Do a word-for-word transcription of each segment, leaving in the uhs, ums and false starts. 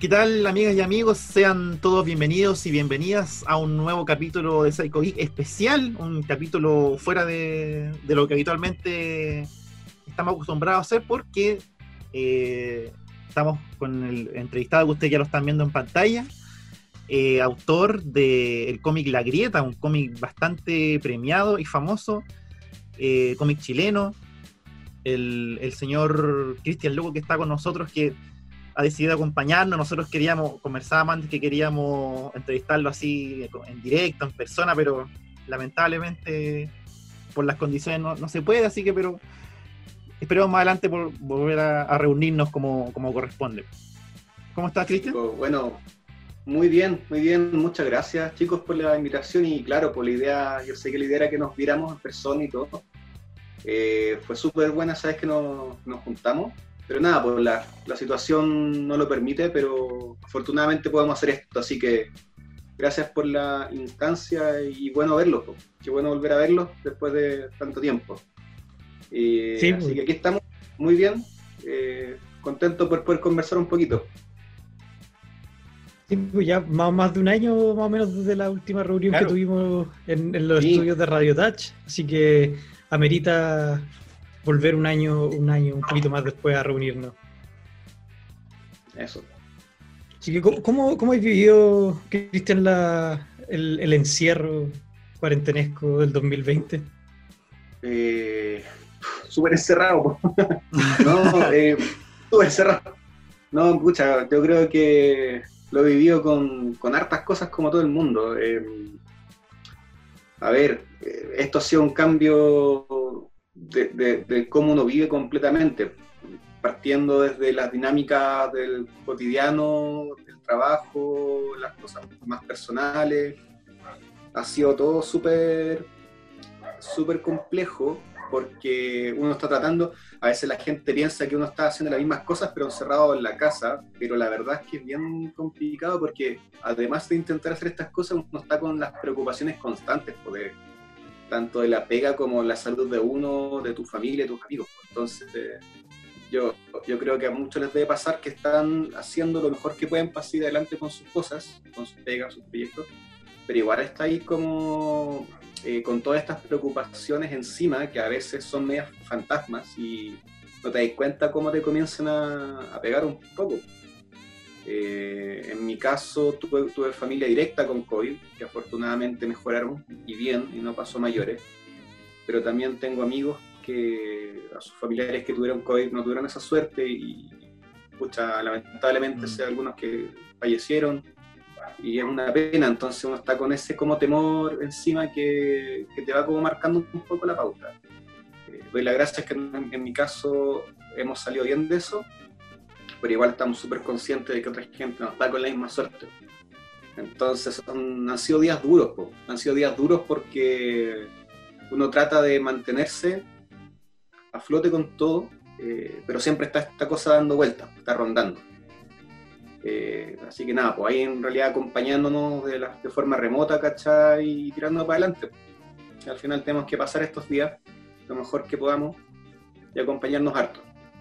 ¿Qué tal, amigas y amigos? Sean todos bienvenidos y bienvenidas a un nuevo capítulo de Psycho Geek especial, un capítulo fuera de, de lo que habitualmente estamos acostumbrados a hacer, porque eh, estamos con el entrevistado que ustedes ya lo están viendo en pantalla, eh, autor del cómic La Grieta, un cómic bastante premiado y famoso, eh, cómic chileno, el, el señor Cristian Lugo, que está con nosotros, que ha decidido acompañarnos. Nosotros queríamos, conversábamos antes que queríamos entrevistarlo así en directo, en persona, pero lamentablemente por las condiciones no, no se puede, así que pero esperemos más adelante por volver a, a reunirnos como, como corresponde. ¿Cómo estás, Cristian? Bueno, muy bien, muy bien, muchas gracias, chicos, por la invitación y claro, por la idea. Yo sé que la idea era que nos viéramos en persona y todo. Eh, fue súper buena, sabes que nos, nos juntamos. Pero nada, pues la, la situación no lo permite, pero afortunadamente podemos hacer esto, así que gracias por la instancia y bueno verlos, pues. Qué bueno volver a verlos después de tanto tiempo. Eh, sí, así que aquí estamos, muy bien, eh, contentos por poder conversar un poquito. Sí, pues ya más, más de un año más o menos desde la última reunión claro. que tuvimos en, en los sí. estudios de Radio Touch, así que amerita volver un año, un año, un poquito más después a reunirnos. Eso. Así que, ¿cómo, cómo has vivido, Cristian, la, el, el encierro cuarentenesco del dos mil veinte? Eh, súper encerrado. no, eh, súper encerrado. No, pucha, yo creo que lo he vivido con, con hartas cosas como todo el mundo. Eh, a ver, esto ha sido un cambio De, de, de cómo uno vive completamente, partiendo desde las dinámicas del cotidiano, del trabajo, las cosas más personales. Ha sido todo súper súper complejo, porque uno está tratando, a veces la gente piensa que uno está haciendo las mismas cosas pero encerrado en la casa, pero la verdad es que es bien complicado, porque además de intentar hacer estas cosas, uno está con las preocupaciones constantes, porque tanto de la pega como la salud de uno, de tu familia, de tus amigos. Entonces, eh, yo, yo creo que a muchos les debe pasar que están haciendo lo mejor que pueden para seguir adelante con sus cosas, con sus pegas, sus proyectos, pero igual está ahí como eh, con todas estas preocupaciones encima, que a veces son medias fantasmas y no te das cuenta cómo te comienzan a, a pegar un poco. Eh, en mi caso tuve, tuve familia directa con COVID, que afortunadamente mejoraron y bien, y no pasó a mayores, pero también tengo amigos que a sus familiares que tuvieron COVID no tuvieron esa suerte y, pucha, lamentablemente mm. sé algunos que fallecieron y es una pena. Entonces uno está con ese como temor encima que, que te va como marcando un poco la pauta. Eh, doy las gracias que en, en mi caso hemos salido bien de eso, pero igual estamos súper conscientes de que otra gente no está con la misma suerte. Entonces son, han sido días duros, po. han sido días duros porque uno trata de mantenerse a flote con todo, eh, pero siempre está esta cosa dando vueltas, está rondando. Eh, así que nada, pues ahí en realidad acompañándonos de, la, de forma remota, ¿cachai? Y tirando para adelante. Al final tenemos que pasar estos días lo mejor que podamos y acompañarnos harto.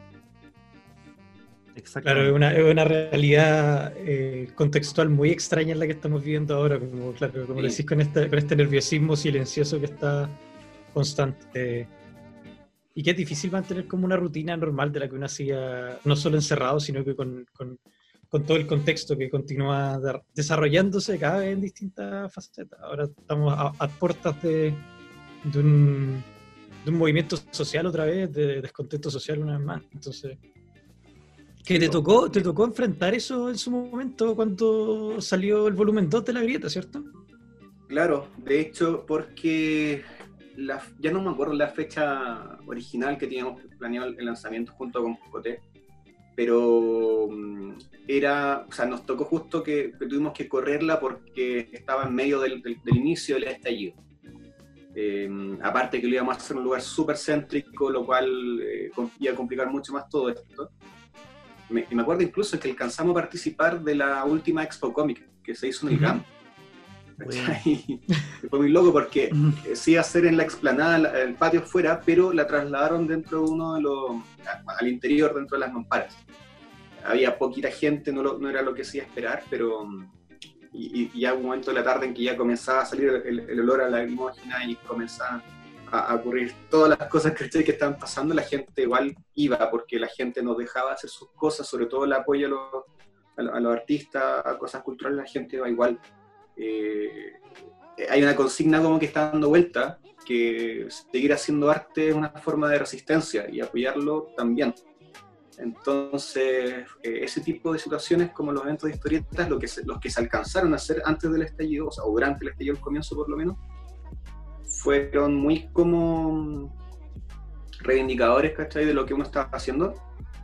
Claro, es una, es una realidad eh, contextual muy extraña en la que estamos viviendo ahora, como, claro, como sí. decís, con este, con este nerviosismo silencioso que está constante. Eh, y que es difícil mantener como una rutina normal de la que uno hacía, no solo encerrado, sino que con, con, con todo el contexto que continúa de, desarrollándose cada vez en distintas facetas. Ahora estamos a, a puertas de, de, un, de un movimiento social otra vez, de descontento social una vez más. Entonces... Que te tocó, te tocó enfrentar eso en su momento cuando salió el volumen dos de La Grieta, ¿cierto? Claro, de hecho, porque la, ya no me acuerdo la fecha original que teníamos planeado el lanzamiento junto con Coté, pero era, o sea, nos tocó justo que, que tuvimos que correrla porque estaba en medio del, del, del inicio del estallido. Eh, aparte que lo íbamos a hacer en un lugar súper céntrico, lo cual eh, iba a complicar mucho más todo esto. Me, me acuerdo incluso que alcanzamos a participar de la última Expo Comic que se hizo en el G A M. Bueno. Fue muy loco porque eh, sí iba a ser en la explanada, el patio fuera, pero la trasladaron dentro de uno de los, al interior, dentro de las mamparas. había poquita gente, no, lo, no era lo que se iba a esperar, pero y, y ya un momento de la tarde en que ya comenzaba a salir el, el olor a la lacrimógena y comenzaban a, a ocurrir todas las cosas que, que estaban pasando, la gente igual iba, porque la gente nos dejaba hacer sus cosas, sobre todo el apoyo a los, a los, a los artistas, a cosas culturales, la gente iba igual. Eh, hay una consigna como que está dando vuelta, que seguir haciendo arte es una forma de resistencia y apoyarlo también. Entonces, eh, ese tipo de situaciones como los eventos de historietas, lo que se, los que se alcanzaron a hacer antes del estallido, o sea, o durante el estallido, el comienzo por lo menos, fueron muy como reivindicadores, ¿cachai?, de lo que uno estaba haciendo,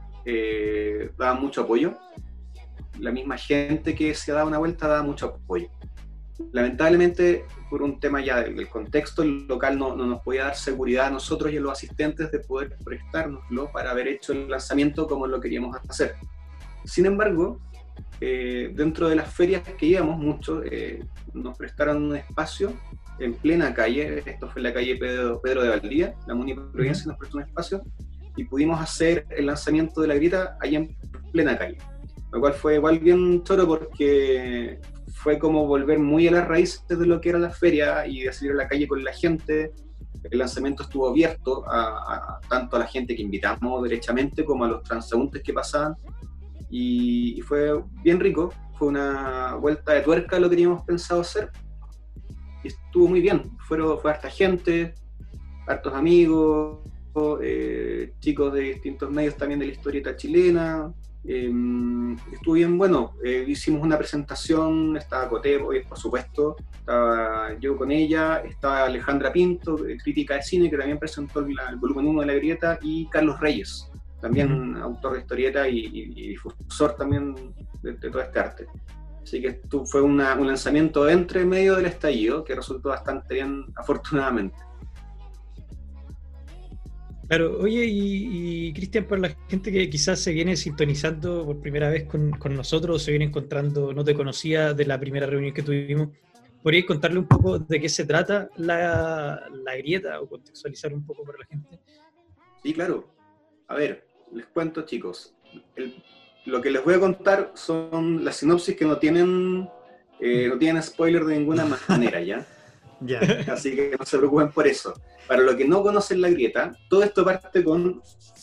eh, daban mucho apoyo. La misma gente que se daba una vuelta daba mucho apoyo. Lamentablemente, por un tema ya del contexto, el local no, no nos podía dar seguridad a nosotros y a los asistentes de poder prestárnoslo para haber hecho el lanzamiento como lo queríamos hacer. Sin embargo, eh, dentro de las ferias que íbamos mucho, eh, nos prestaron un espacio en plena calle. Esto fue en la calle Pedro, Pedro de Valdía, la Muni Providencia nos prestó un espacio y pudimos hacer el lanzamiento de la grieta allá en plena calle, lo cual fue igual bien choro porque fue como volver muy a las raíces de lo que era la feria y de salir a la calle con la gente. El lanzamiento estuvo abierto a, a, tanto a la gente que invitamos derechamente como a los transeúntes que pasaban, y, y fue bien rico. Fue una vuelta de tuerca a lo que teníamos pensado hacer y estuvo muy bien. Fueron, fue harta gente, hartos amigos, eh, chicos de distintos medios también de la historieta chilena. Eh, estuvo bien bueno. Eh, hicimos una presentación, estaba Coté, por supuesto, estaba yo con ella, estaba Alejandra Pinto, crítica de cine, que también presentó el, el volumen uno de la grieta, y Carlos Reyes, también uh-huh. autor de historieta y, y, y difusor también de, de todo este arte. Así que esto fue una, un lanzamiento entre medio del estallido que resultó bastante bien, afortunadamente. Claro, oye, y, y Cristian, para la gente que quizás se viene sintonizando por primera vez con, con nosotros, se viene encontrando, no te conocía de la primera reunión que tuvimos, ¿podrías contarle un poco de qué se trata la, la grieta o contextualizar un poco para la gente? Sí, claro. A ver, les cuento, chicos. El, lo que les voy a contar son las sinopsis que no tienen, eh, no tienen spoiler de ninguna manera, ¿ya? Ya. Así que no se preocupen por eso. Para los que no conocen la grieta, todo esto parte con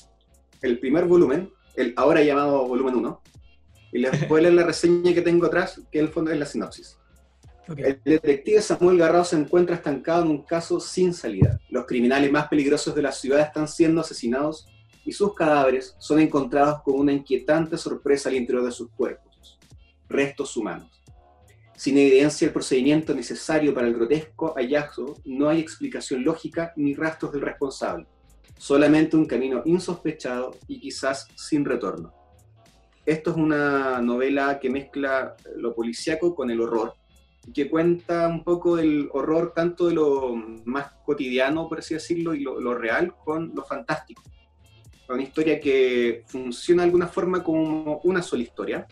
el primer volumen, el ahora llamado volumen uno, y les voy a leer la reseña que tengo atrás, que en el fondo es la sinopsis. Okay. El detective Samuel Garrao se encuentra estancado en un caso sin salida. Los criminales más peligrosos de la ciudad están siendo asesinados y sus cadáveres son encontrados con una inquietante sorpresa al interior de sus cuerpos. Restos humanos. Sin evidencia del procedimiento necesario para el grotesco hallazgo, no hay explicación lógica ni rastros del responsable. Solamente un camino insospechado y quizás sin retorno. Esto es una novela que mezcla lo policíaco con el horror, que cuenta un poco del horror tanto de lo más cotidiano, por así decirlo, y lo, lo real con lo fantástico. Una historia que funciona de alguna forma como una sola historia.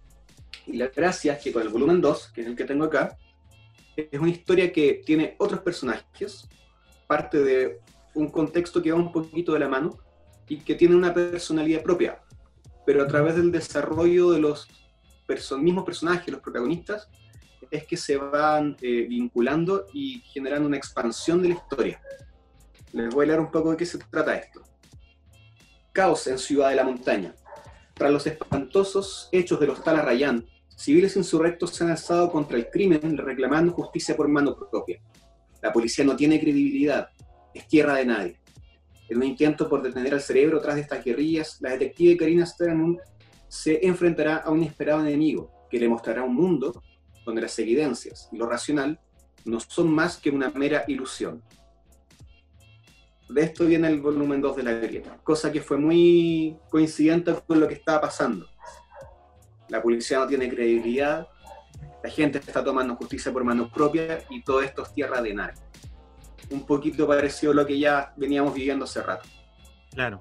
Y la gracia es que con el volumen dos, que es el que tengo acá, es una historia que tiene otros personajes, parte de un contexto que va un poquito de la mano y que tiene una personalidad propia, pero a través del desarrollo de los perso- mismos personajes, los protagonistas, es que se van eh, vinculando y generando una expansión de la historia. Les voy a leer un poco de qué se trata esto. Caos en Ciudad de la Montaña. Tras los espantosos hechos del Hostal Arrayán, civiles insurrectos se han alzado contra el crimen reclamando justicia por mano propia. La policía no tiene credibilidad, es tierra de nadie. En un intento por detener al cerebro tras de estas guerrillas, la detective Karina Sternum se enfrentará a un inesperado enemigo que le mostrará un mundo donde las evidencias y lo racional no son más que una mera ilusión. De esto viene el volumen dos de la grieta, cosa que fue muy coincidente con lo que estaba pasando. La policía no tiene credibilidad, la gente está tomando justicia por mano propia y todo esto es tierra de nadie. Un poquito parecido a lo que ya veníamos viviendo hace rato. Claro.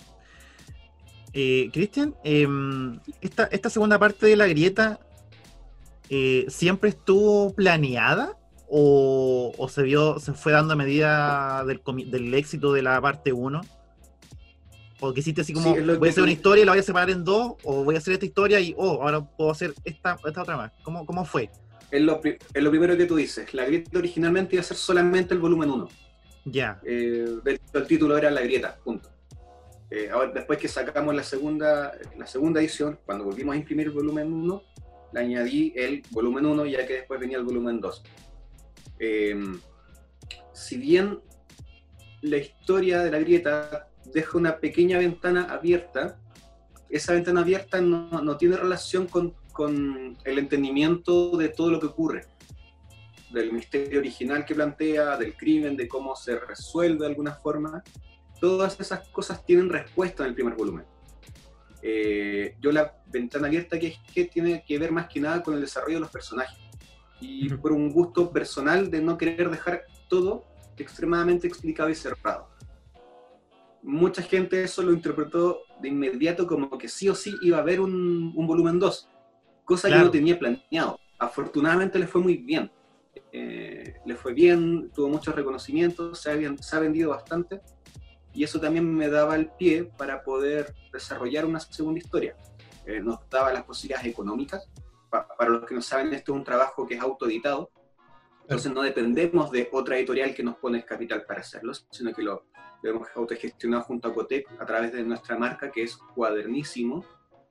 Eh, Cristian, eh, esta, esta segunda parte de la grieta eh, ¿siempre estuvo planeada? ¿O, o se vio, se fue dando a medida del, del éxito de la parte uno? O que hiciste así como, Sí, es lo voy a que- hacer una historia y la voy a separar en dos, o voy a hacer esta historia y, oh, ahora puedo hacer esta, esta otra más. ¿Cómo, cómo fue? Es lo, pri- es lo primero que tú dices. La grieta originalmente iba a ser solamente el volumen uno. Ya. Eh, de hecho, el título era La grieta, punto. Eh, ahora, después que sacamos la segunda, la segunda edición, cuando volvimos a imprimir el volumen uno, le añadí el volumen uno, ya que después venía el volumen dos. Eh, si bien la historia de la grieta deja una pequeña ventana abierta, esa ventana abierta no, no tiene relación con, con el entendimiento de todo lo que ocurre, del misterio original que plantea, del crimen, de cómo se resuelve de alguna forma. Todas esas cosas tienen respuesta en el primer volumen. Eh, yo la ventana abierta que, que tiene que ver más que nada con el desarrollo de los personajes. Y Ujú. por un gusto personal de no querer dejar todo extremadamente explicado y cerrado. Mucha gente eso lo interpretó de inmediato como que sí o sí iba a haber un, un volumen dos, cosa Claro. que no tenía planeado. Afortunadamente le fue muy bien. Eh, le fue bien, tuvo muchos reconocimientos, se ha, bien- se ha vendido bastante, y eso también me daba el pie para poder desarrollar una segunda historia. Eh, nos daba las posibilidades económicas. Pa- para los que no saben, esto es un trabajo que es autoeditado, entonces no dependemos de otra editorial que nos pone el capital para hacerlo, sino que lo, lo hemos autogestionado junto a Cotec a través de nuestra marca, que es Cuadernísimo,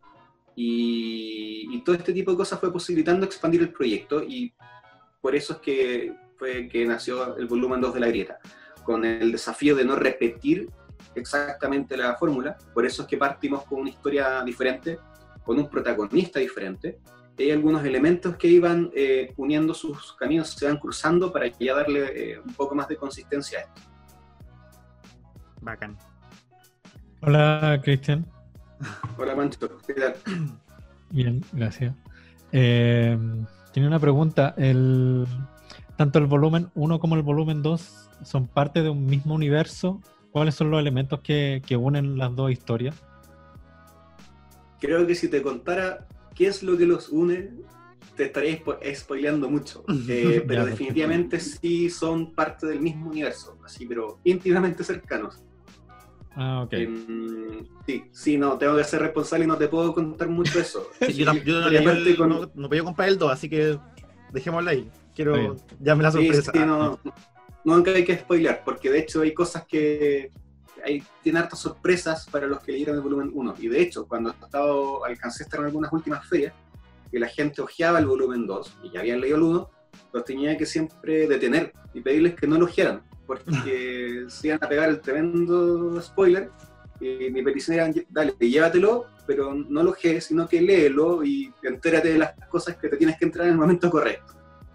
y, y todo este tipo de cosas fue posibilitando expandir el proyecto, y por eso es que fue que nació el volumen dos de La Grieta, con el desafío de no repetir exactamente la fórmula. Por eso es que partimos con una historia diferente, con un protagonista diferente. Hay algunos elementos que iban eh, uniendo sus caminos, se van cruzando para ya darle eh, un poco más de consistencia a esto. Bacán. Hola, Cristian. Hola, Pancho, ¿qué tal? Bien, gracias. Eh, tenía una pregunta. El, ¿Tanto el volumen uno como el volumen dos son parte de un mismo universo? ¿Cuáles son los elementos que, que unen las dos historias? Creo que si te contara qué es lo que los une, te estaría spo- spoileando mucho. Eh, pero Ya, definitivamente sí son parte del mismo universo, así, pero íntimamente cercanos. Ah, ok. Eh, sí, sí, no, tengo que ser responsable y no te puedo contar mucho de eso. Sí, yo, tam- yo no, Estaría leí parte el- con- no, no podía comprar el dos, así que dejémoslo ahí. Quiero, Está llame la Sí, sorpresa. sí, no, nunca hay que spoilear, porque de hecho hay cosas que hay, tiene hartas sorpresas para los que leyeron el volumen uno. Y de hecho, cuando estaba, alcancé a estar en algunas últimas ferias, que la gente hojeaba el volumen dos y ya habían leído el uno, los tenía que siempre detener y pedirles que no lo hojearan, porque se iban a pegar el tremendo spoiler. Y mi petición era, dale, llévatelo, pero no lo ojees, sino que léelo y entérate de las cosas que te tienes que entrar en el momento correcto.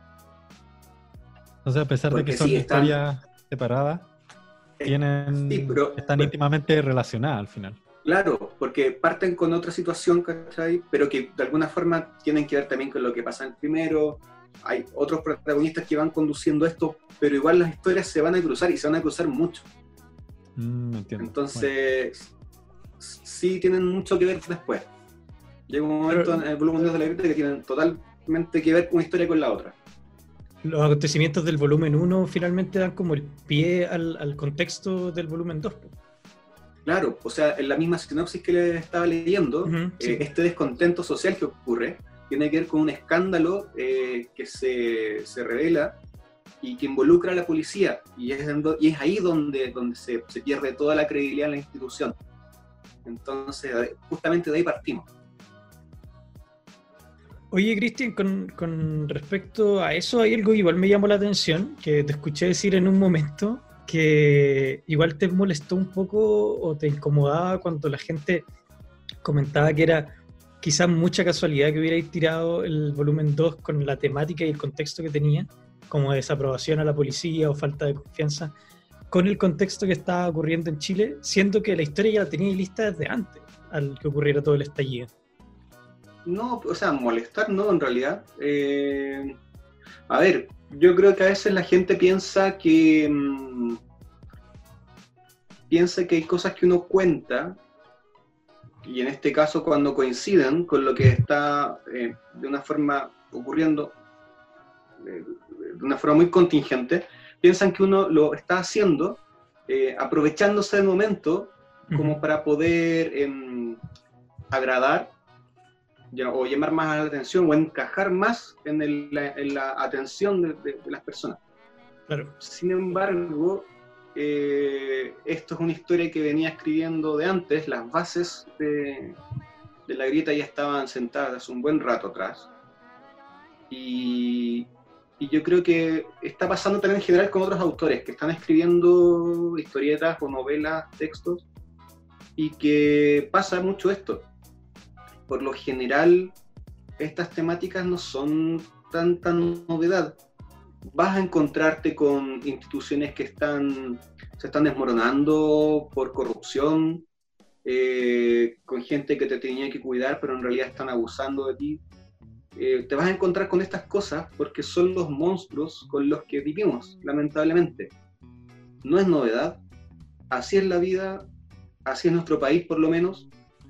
Entonces, a pesar de Porque que son sí, están- historias separadas, tienen, Sí, pero- están pero- íntimamente relacionadas al final. Claro, porque parten con otra situación, ¿cachai? Pero que de alguna forma tienen que ver también con lo que pasa en el primero. Hay otros protagonistas que van conduciendo esto, pero igual las historias se van a cruzar y se van a cruzar mucho. Mm, entiendo. Entonces, sí tienen mucho que ver después. Llega un momento Pero- en el volumen dos de la Biblia que tienen totalmente que ver una historia con la otra. Los acontecimientos del volumen uno finalmente dan como el pie al, al contexto del volumen dos. Claro, o sea, en la misma sinopsis que les estaba leyendo, Ujú, sí. eh, este descontento social que ocurre tiene que ver con un escándalo eh, que se, se revela y que involucra a la policía, y es, en do- y es ahí donde, donde se, se pierde toda la credibilidad en la institución. Entonces, eh, justamente de ahí partimos. Oye, Cristian, con, con respecto a eso, hay algo que igual me llamó la atención, que te escuché decir en un momento que igual te molestó un poco o te incomodaba cuando la gente comentaba que era quizás mucha casualidad que hubierais tirado el volumen dos con la temática y el contexto que tenía, como desaprobación a la policía o falta de confianza, con el contexto que estaba ocurriendo en Chile, siendo que la historia ya la tenía lista desde antes al que ocurriera todo el estallido. No, o sea, molestar no, en realidad. Eh, a ver, yo creo que a veces la gente piensa que mmm, piensa que hay cosas que uno cuenta, y en este caso cuando coinciden con lo que está eh, de una forma ocurriendo, eh, de una forma muy contingente, piensan que uno lo está haciendo eh, aprovechándose del momento como Ujú. para poder em, agradar ya, o llamar más la atención o encajar más en, el, la, en la atención de, de, de las personas. Claro. Sin embargo, eh, esto es una historia que venía escribiendo de antes. Las bases de, de la grieta ya estaban sentadas hace un buen rato atrás. Y, y yo creo que está pasando también en general con otros autores que están escribiendo historietas o novelas, textos, y que pasa mucho esto. Por lo general, estas temáticas no son tanta novedad. Vas a encontrarte con instituciones que están, se están desmoronando por corrupción, eh, con gente que te tenía que cuidar, pero en realidad están abusando de ti. Eh, te vas a encontrar con estas cosas porque son los monstruos con los que vivimos, lamentablemente. No es novedad, así es la vida, así es nuestro país por lo menos.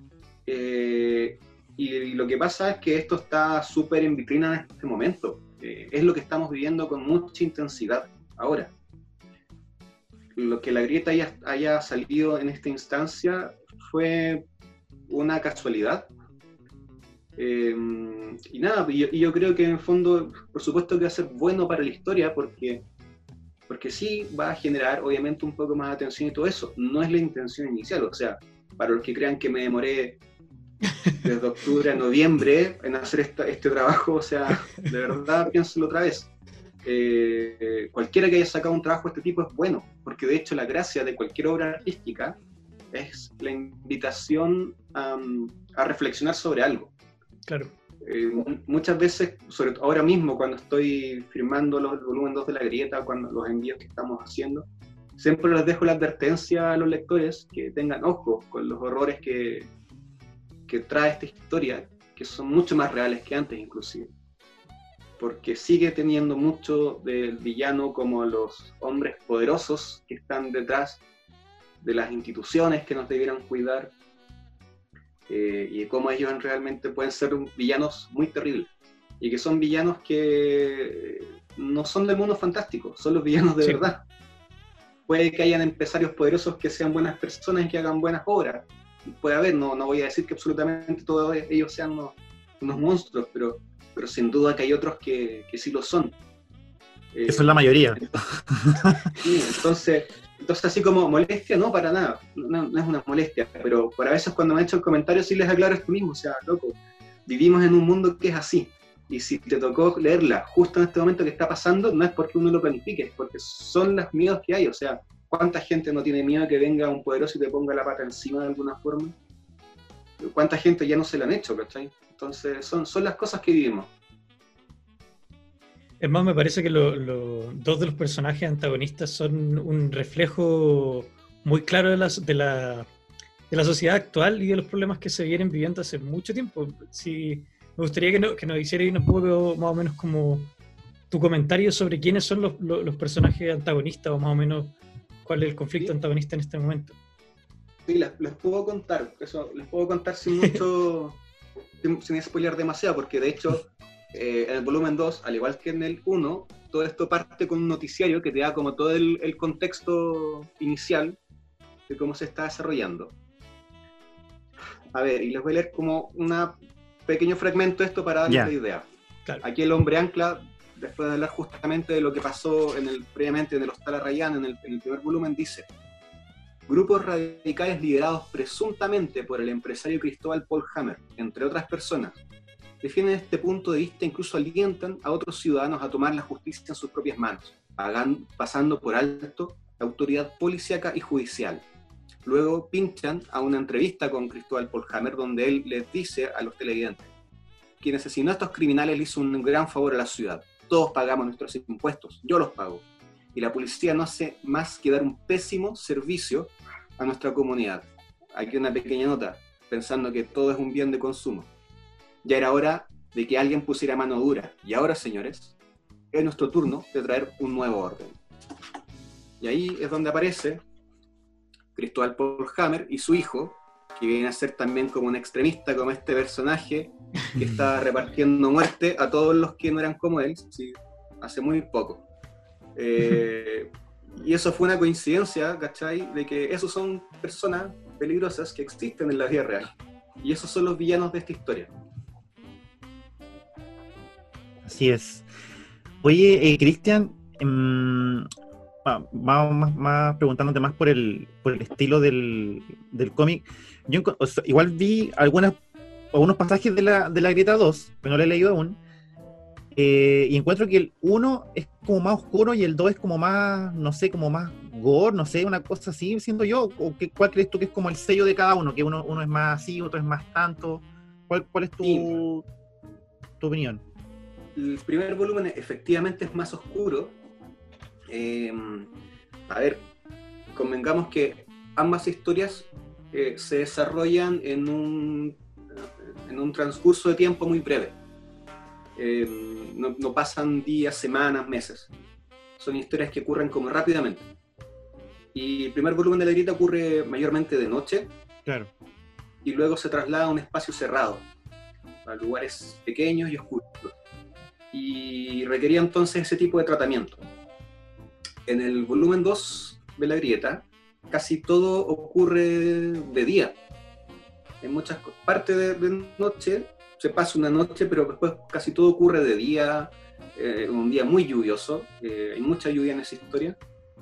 Eh, y lo que pasa es que esto está súper en vitrina en este momento. Eh, es lo que estamos viviendo con mucha intensidad ahora. Lo que la grieta haya, haya salido en esta instancia fue una casualidad. Eh, y nada, y yo, y yo creo que en el fondo, por supuesto que va a ser bueno para la historia, porque, porque sí va a generar obviamente un poco más de atención y todo eso. No es la intención inicial, o sea, para los que crean que me demoré desde octubre a noviembre en hacer esta, este trabajo, o sea, de verdad piénselo otra vez. Eh, cualquiera que haya sacado un trabajo de este tipo es bueno, porque de hecho la gracia de cualquier obra artística es la invitación a, a reflexionar sobre algo. Claro. Eh, muchas veces, sobre todo ahora mismo cuando estoy firmando los, el volumen dos de la grieta, cuando los envíos que estamos haciendo, siempre les dejo la advertencia a los lectores que tengan ojo con los horrores que que trae esta historia, que son mucho más reales que antes inclusive, porque sigue teniendo mucho del villano como los hombres poderosos que están detrás de las instituciones que nos debieran cuidar, eh, y de cómo ellos realmente pueden ser villanos muy terribles, y que son villanos que no son del mundo fantástico, son los villanos de sí. verdad. Puede que hayan empresarios poderosos que sean buenas personas y que hagan buenas obras, puede haber, no, no voy a decir que absolutamente todos ellos sean unos, unos monstruos, pero, pero sin duda que hay otros que, que sí lo son. Eh, Eso es la mayoría. Sí, entonces, entonces así como molestia, no, para nada, no, no es una molestia, pero por a veces cuando me han hecho el comentario sí les aclaro esto mismo, o sea, loco, vivimos en un mundo que es así, y si te tocó leerla justo en este momento que está pasando, no es porque uno lo planifique, es porque son los miedos que hay, o sea, ¿cuánta gente no tiene miedo que venga un poderoso y te ponga la pata encima de alguna forma? ¿Cuánta gente ya no se lo han hecho, cachai? Entonces, son, son las cosas que vivimos. Es más, me parece que lo, lo, dos de los personajes antagonistas son un reflejo muy claro de la, de, la, de la sociedad actual y de los problemas que se vienen viviendo hace mucho tiempo. Sí, me gustaría que, no, que nos hicieras un poco más o menos como tu comentario sobre quiénes son los, los, los personajes antagonistas o más o menos cuál es el conflicto sí. antagonista en este momento. Sí, les, les puedo contar, eso, les puedo contar sin mucho, sin, sin spoilear demasiado, porque de hecho, eh, en el volumen dos, al igual que en el uno, todo esto parte con un noticiario que te da como todo el, el contexto inicial de cómo se está desarrollando. A ver, y les voy a leer como un pequeño fragmento de esto para darles yeah. la idea. Claro. Aquí el hombre ancla, después de hablar justamente de lo que pasó en el, previamente en el Hostal Arrayán, en el, en el primer volumen, dice: grupos radicales liderados presuntamente por el empresario Cristóbal Paul Hammer, entre otras personas, defienden este punto de vista e incluso alientan a otros ciudadanos a tomar la justicia en sus propias manos, pagan, pasando por alto la autoridad policíaca y judicial. Luego pinchan a una entrevista con Cristóbal Paul Hammer donde él les dice a los televidentes: quien asesinó a estos criminales le hizo un gran favor a la ciudad. Todos pagamos nuestros impuestos, yo los pago. Y la policía no hace más que dar un pésimo servicio a nuestra comunidad. Aquí una pequeña nota, pensando que todo es un bien de consumo. Ya era hora de que alguien pusiera mano dura. Y ahora, señores, es nuestro turno de traer un nuevo orden. Y ahí es donde aparece Cristóbal Paul Hammer y su hijo, que viene a ser también como un extremista, como este personaje que está repartiendo muerte a todos los que no eran como él, sí, hace muy poco. Eh, y eso fue una coincidencia, ¿cachai? De que esos son personas peligrosas que existen en la vida real. Y esos son los villanos de esta historia. Así es. Oye, eh, Cristian, um, vamos más, más preguntándote más por el, por el estilo del, del cómic. Yo o sea, igual vi algunas, algunos pasajes de la, de la Grieta dos, pero no lo he leído aún. Eh, y encuentro que el uno es como más oscuro y el dos es como más, no sé, como más gore, no sé, una cosa así, siento yo. ¿O qué, cuál crees tú que es como el sello de cada uno? Que uno, uno es más así, otro es más tanto. ¿Cuál, cuál es tu, sí. tu opinión? El primer volumen efectivamente es más oscuro. Eh, a ver, convengamos que ambas historias eh, se desarrollan en un, en un transcurso de tiempo muy breve. Eh, no, no pasan días, semanas, meses. Son historias que ocurren como rápidamente. Y el primer volumen de la Grieta ocurre mayormente de noche. Claro. Y luego se traslada a un espacio cerrado, a lugares pequeños y oscuros. Y requería entonces ese tipo de tratamiento. En el volumen dos de la Grieta, casi todo ocurre de día. En muchas partes de, de noche se pasa una noche, pero después casi todo ocurre de día, eh, un día muy lluvioso, eh, hay mucha lluvia en esa historia,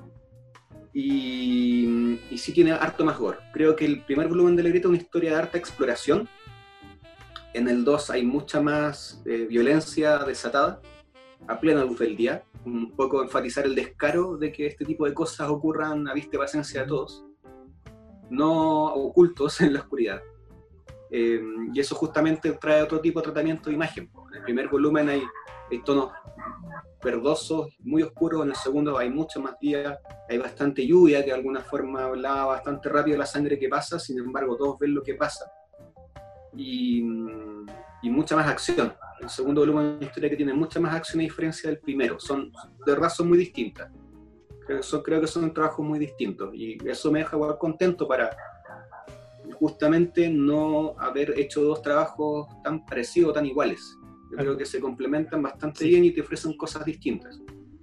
y, y sí tiene harto más gore. Creo que el primer volumen de la Grieta es una historia de harta exploración, en el dos hay mucha más eh, violencia desatada, a plena luz del día, un poco enfatizar el descaro de que este tipo de cosas ocurran a vista y paciencia de todos, no ocultos en la oscuridad. Eh, y eso justamente trae otro tipo de tratamiento de imagen. En el primer volumen hay, hay tonos verdosos, muy oscuros, en el segundo hay mucho más día, hay bastante lluvia, que de alguna forma lava bastante rápido la sangre que pasa, sin embargo todos ven lo que pasa, y, y mucha más acción. El segundo volumen es una historia que tiene mucha más acción a diferencia del primero, son, de verdad son muy distintas, creo, son, creo que son trabajos muy distintos, y eso me deja igual contento para justamente no haber hecho dos trabajos tan parecidos, tan iguales. Yo creo que se complementan bastante sí. bien y te ofrecen cosas distintas.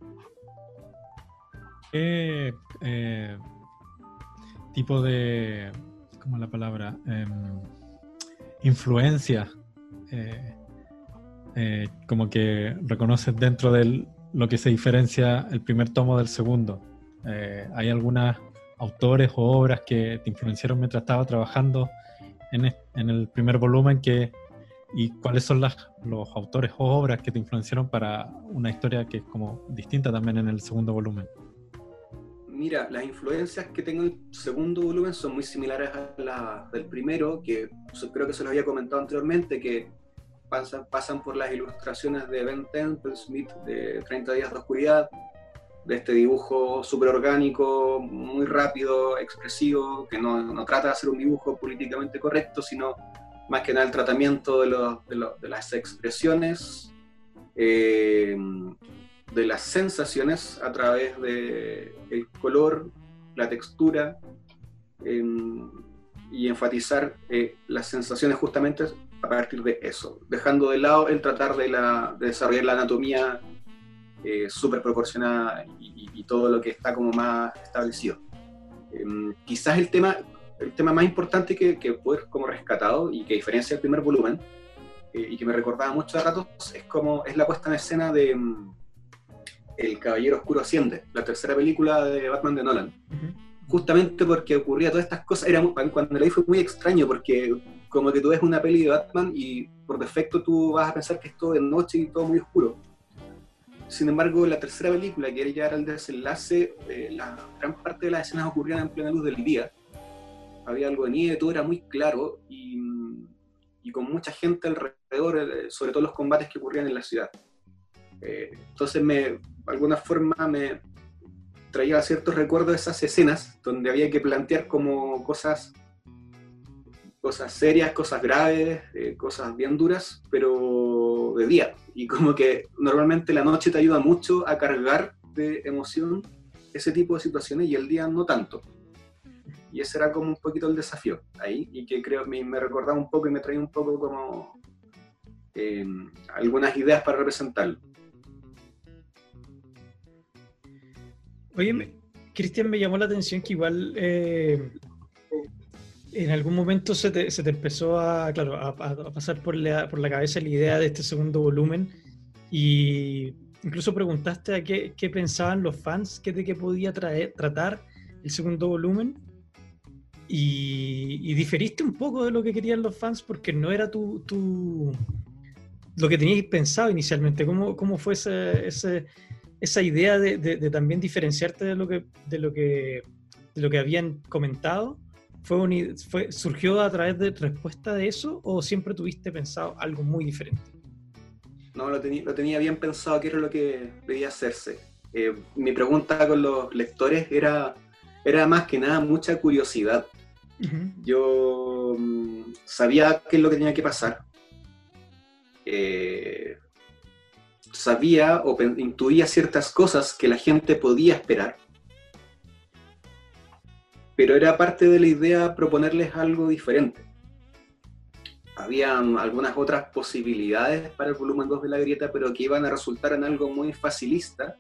¿Qué eh, tipo de, ¿cómo es la palabra? Eh, influencia eh, eh, como que reconoces dentro de lo que se diferencia el primer tomo del segundo? Eh, ¿Hay algunas autores o obras que te influenciaron mientras estaba trabajando en, el, en el primer volumen? Que, ¿Y cuáles son las, los autores o obras que te influenciaron para una historia que es como distinta también en el segundo volumen? Mira, las influencias que tengo en el segundo volumen son muy similares a las del primero, que creo que se los había comentado anteriormente, que pasan, pasan por las ilustraciones de Ben Temple Smith de treinta días de oscuridad, de este dibujo súper orgánico, muy rápido, expresivo, que no, no trata de hacer un dibujo políticamente correcto, sino más que nada el tratamiento de, los, de, los, de las expresiones, eh, de las sensaciones a través del color, la textura, eh, y enfatizar eh, las sensaciones justamente a partir de eso, dejando de lado el tratar de, la, de desarrollar la anatomía Eh, súper proporcionada y, y todo lo que está como más establecido. Eh, quizás el tema, el tema más importante que, que puedo como rescatado y que diferencia el primer volumen eh, y que me recordaba mucho de ratos es, como, es la puesta en escena de um, El Caballero Oscuro Asciende, la tercera película de Batman de Nolan. Uh-huh. Justamente porque ocurría todas estas cosas, era muy, cuando la vi fue muy extraño porque como que tú ves una peli de Batman y por defecto tú vas a pensar que es todo de noche y todo muy oscuro. Sin embargo, la tercera película, que era llegar al desenlace, eh, la gran parte de las escenas ocurrían en plena luz del día. Había algo de nieve, todo era muy claro y, y con mucha gente alrededor, eh, sobre todo los combates que ocurrían en la ciudad. Eh, entonces, me, de alguna forma, me traía ciertos recuerdos de esas escenas donde había que plantear como cosas, cosas serias, cosas graves, eh, cosas bien duras, pero de día. Y como que normalmente la noche te ayuda mucho a cargar de emoción ese tipo de situaciones y el día no tanto. Y ese era como un poquito el desafío ahí, y que creo me, me recordaba un poco y me traía un poco como eh, algunas ideas para representarlo. Oye, me, Cristian, me llamó la atención que igual eh, en algún momento se te, se te empezó a, claro, a, a pasar por la, por la cabeza la idea de este segundo volumen, y incluso preguntaste a qué, qué pensaban los fans, qué de qué podía traer, tratar el segundo volumen, y, y diferiste un poco de lo que querían los fans porque no era tu, tu lo que teníais pensado inicialmente. ¿Cómo, cómo fue ese, ese, esa idea de, de, de también diferenciarte de lo que, de lo que, de lo que habían comentado? ¿Fue, un, fue ¿Surgió a través de respuesta de eso o siempre tuviste pensado algo muy diferente? No, lo, tení, lo tenía bien pensado, que era lo que debía hacerse. Eh, mi pregunta con los lectores era, era más que nada mucha curiosidad. Uh-huh. Yo um, sabía qué es lo que tenía que pasar. Eh, sabía o intuía ciertas cosas que la gente podía esperar. Pero era parte de la idea proponerles algo diferente. Habían algunas otras posibilidades para el volumen dos de La Grieta, pero que iban a resultar en algo muy facilista,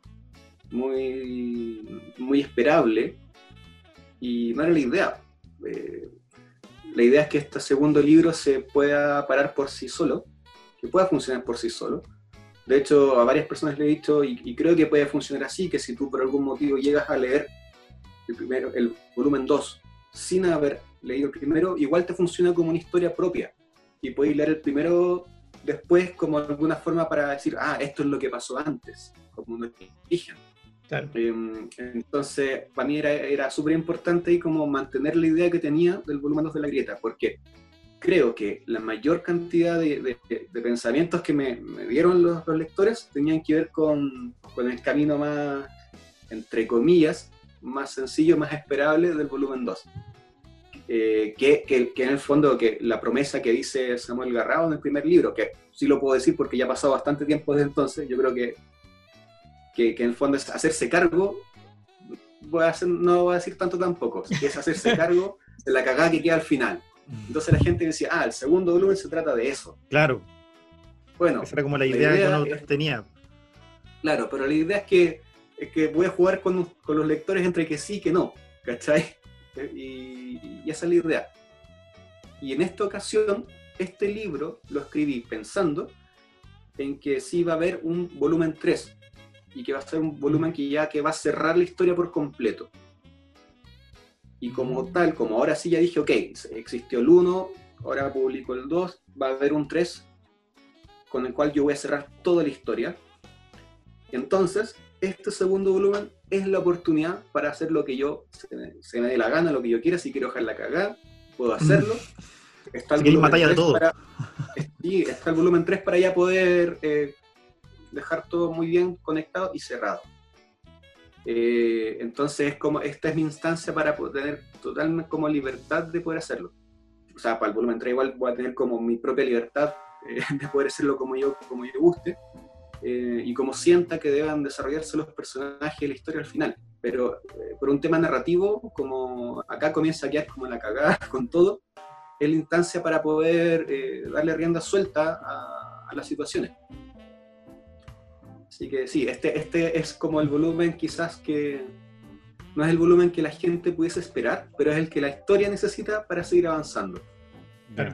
muy, muy esperable, y no era la idea. Eh, la idea es que este segundo libro se pueda parar por sí solo, que pueda funcionar por sí solo. De hecho, a varias personas le he dicho, y, y creo que puede funcionar así, que si tú por algún motivo llegas a leer el, primero, el volumen dos sin haber leído el primero, igual te funciona como una historia propia, y puedes leer el primero después como alguna forma para decir, ah, esto es lo que pasó antes, como un origen. Claro. Eh, entonces, para mí era, era súper importante ahí como mantener la idea que tenía del volumen dos de La Grieta, porque creo que la mayor cantidad de, de, de pensamientos que me, me dieron los, los lectores tenían que ver con, con el camino más, entre comillas, más sencillo, más esperable del volumen dos. Eh, que, que, que en el fondo que la promesa que dice Samuel Garrao en el primer libro, que sí lo puedo decir porque ya ha pasado bastante tiempo desde entonces, yo creo que, que, que en el fondo es hacerse cargo, voy a hacer, no voy a decir tanto tampoco, que es hacerse cargo de la cagada que queda al final. Entonces la gente decía, ah, el segundo volumen se trata de eso. Claro. Bueno, esa era como la idea, la idea que uno es, tenía. Claro, pero la idea es que, es que voy a jugar con, con los lectores entre que sí y que no, ¿cachai? Y, y esa es la idea. Y en esta ocasión, este libro lo escribí pensando en que sí va a haber un volumen tres, y que va a ser un volumen que ya que va a cerrar la historia por completo. Y como tal, como ahora sí ya dije, ok, existió el uno, ahora publico el dos, va a haber un tres, con el cual yo voy a cerrar toda la historia. Entonces, este segundo volumen es la oportunidad para hacer lo que yo, se me, se me dé la gana, lo que yo quiera. Si quiero dejar la cagada, puedo hacerlo. Está el, volumen tres todo. Para, sí, está el volumen tres para ya poder eh, dejar todo muy bien conectado y cerrado. Eh, entonces, es como, esta es mi instancia para poder tener totalmente como libertad de poder hacerlo. O sea, para el volumen tres igual voy a tener como mi propia libertad eh, de poder hacerlo como yo, como yo guste. Eh, y como sienta que deban desarrollarse los personajes y la historia al final. Pero eh, por un tema narrativo, como acá comienza a quedar como la cagada con todo, es la instancia para poder eh, darle rienda suelta a, a las situaciones. Así que sí, este, este es como el volumen quizás que no es el volumen que la gente pudiese esperar, pero es el que la historia necesita para seguir avanzando. Claro.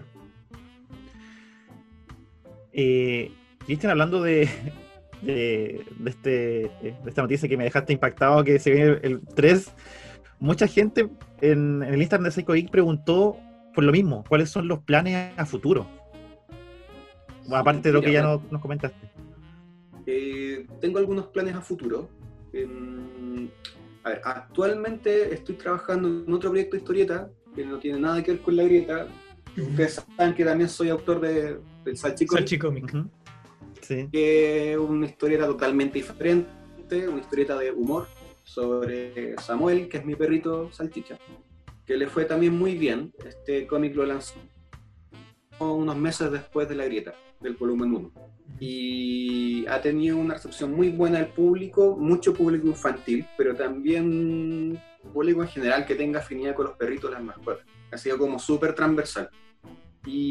Eh... Cristian, hablando de, de, de, este, de esta noticia que me dejaste impactado, que se viene el tres, mucha gente en, en el Instagram de Psycho Geek preguntó por lo mismo, ¿cuáles son los planes a futuro? Sí, aparte de lo que ya nos, nos comentaste. Eh, tengo algunos planes a futuro. Eh, a ver, actualmente estoy trabajando en otro proyecto de historieta que no tiene nada que ver con La Grieta. Ustedes saben que también soy autor de, del Salchicomic. Salchicomic. Uh-huh. Sí. Que es una historieta totalmente diferente, una historieta de humor sobre Samuel, que es mi perrito salchicha, que le fue también muy bien. Este cómic lo lanzó unos meses después de La Grieta, del volumen uno, y ha tenido una recepción muy buena del público, mucho público infantil, pero también público en general que tenga afinidad con los perritos y las mascotas. Ha sido como súper transversal.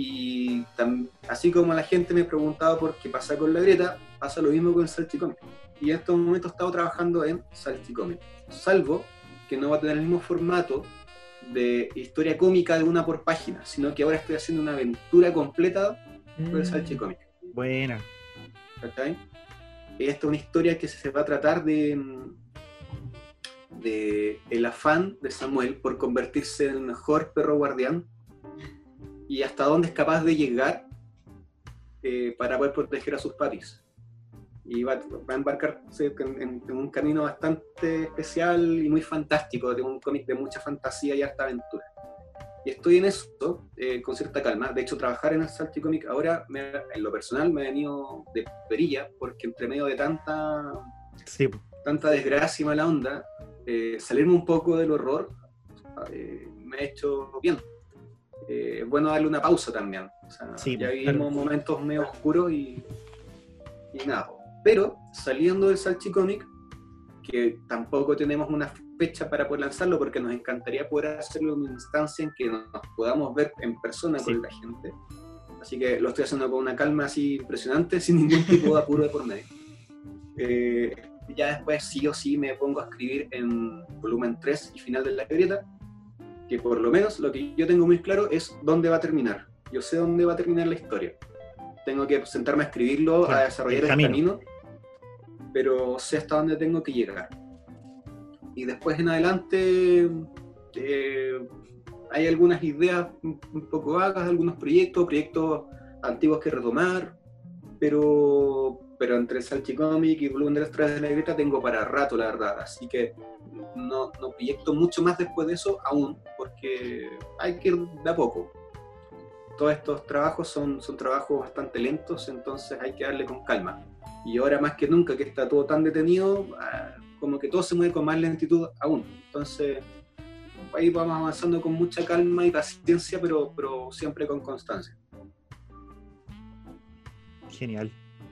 Y tam, así como la gente me preguntaba por qué pasa con La Grieta, pasa lo mismo con el Salchicomic. y en estos momentos he estado trabajando en Salchicomic, salvo que no va a tener el mismo formato de historia cómica de una por página, sino que ahora estoy haciendo una aventura completa con el Salchicomic. Buena. ¿Cachai? Esta es una historia que se va a tratar de, de el afán de Samuel por convertirse en el mejor perro guardián y hasta dónde es capaz de llegar eh, para poder proteger a sus papis. Y va, va a embarcarse en, en, en un camino bastante especial y muy fantástico, de un cómic de mucha fantasía y harta aventura. Y estoy en eso eh, con cierta calma. De hecho, trabajar en el Salchicomic ahora, me, en lo personal, me ha venido de perilla, porque entre medio de tanta, sí. tanta desgracia y mala onda, eh, salirme un poco del horror eh, me ha hecho bien. Es eh, bueno darle una pausa también. O sea, sí, ya vivimos claro. momentos medio oscuros y, y nada. Pero saliendo del Salchicomic, que tampoco tenemos una fecha para poder lanzarlo, porque nos encantaría poder hacerlo en una instancia en que nos podamos ver en persona sí. con la gente. Así que lo estoy haciendo con una calma así impresionante, sin ningún tipo de apuro de por medio. Eh, ya después sí o sí me pongo a escribir en volumen tres y final de la grieta, que por lo menos lo que yo tengo muy claro es dónde va a terminar. Yo sé dónde va a terminar la historia. Tengo que sentarme a escribirlo, a desarrollar el camino. el camino, pero sé hasta dónde tengo que llegar. Y después en adelante eh, hay algunas ideas un, un poco vagas, algunos proyectos, proyectos antiguos que retomar, pero, pero entre Salchicomic y Volumen de las Tres de la Grieta tengo para rato, la verdad. Así que no, no proyecto mucho más después de eso aún, porque hay que ir de a poco. Todos estos trabajos son, son trabajos bastante lentos, entonces hay que darle con calma. Y ahora más que nunca que está todo tan detenido, como que todo se mueve con más lentitud aún. Entonces ahí vamos avanzando con mucha calma y paciencia, pero, pero siempre con constancia. Genial.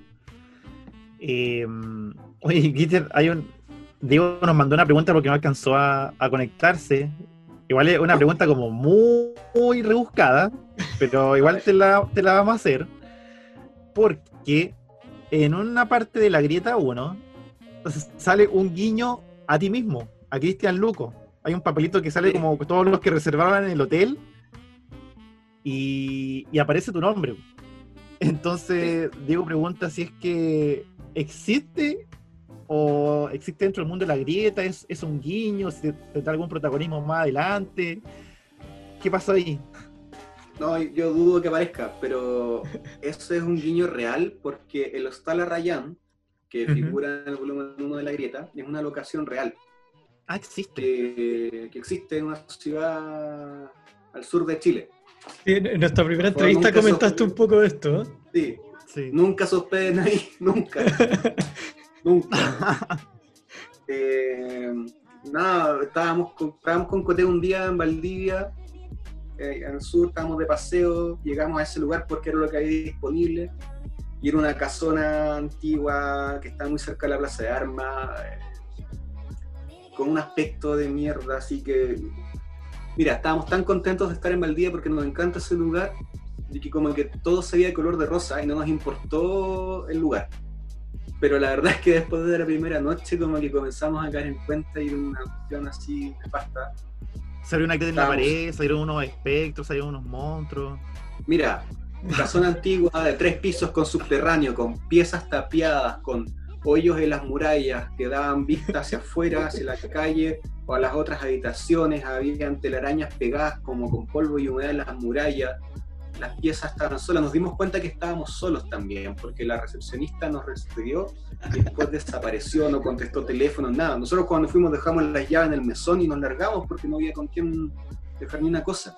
Eh, oye, Gitter, hay un... Diego nos mandó una pregunta porque no alcanzó a, a conectarse. Igual es una pregunta como muy, muy rebuscada, pero igual te la, te la vamos a hacer. Porque en una parte de la Grieta uno sale un guiño a ti mismo, a Cristian Luco. Hay un papelito que sale como todos los que reservaban en el hotel y, y aparece tu nombre. Entonces Diego pregunta si es que existe o existe dentro del mundo de la Grieta, es, es un guiño, si tendrá algún protagonismo más adelante. ¿Qué pasó ahí? No, yo dudo que aparezca, pero eso es un guiño real porque el Hostal Arrayán, que uh-huh. figura en el volumen uno de la Grieta, es una locación real. Ah, existe. Que, que existe en una ciudad al sur de Chile. Sí, en nuestra primera entrevista comentaste un poco de esto, ¿eh? Sí, sí. Nunca se hospeden ahí, nunca. Nunca. eh, nada, estábamos con, estábamos con Coté un día en Valdivia, eh, en el sur, estábamos de paseo, llegamos a ese lugar porque era lo que había disponible, y era una casona antigua que estaba muy cerca de la Plaza de Armas, eh, con un aspecto de mierda, así que... Mira, estábamos tan contentos de estar en Valdivia porque nos encanta ese lugar, y que como que todo se veía de color de rosa y no nos importó el lugar. Pero la verdad es que después de la primera noche como que comenzamos a caer en cuenta y era una cuestión así de pasta. Salió una que en la pared, salieron unos espectros, salieron unos monstruos. Mira, casona antigua de tres pisos con subterráneo, con piezas tapiadas, con hoyos en las murallas que daban vista hacia afuera, hacia la calle o a las otras habitaciones. Había telarañas pegadas como con polvo y humedad en las murallas. Las piezas estaban solas, nos dimos cuenta que estábamos solos también, porque la recepcionista nos recibió y después desapareció, no contestó teléfono, nada. Nosotros cuando fuimos dejamos las llaves en el mesón y nos largamos porque no había con quién dejar ni una cosa.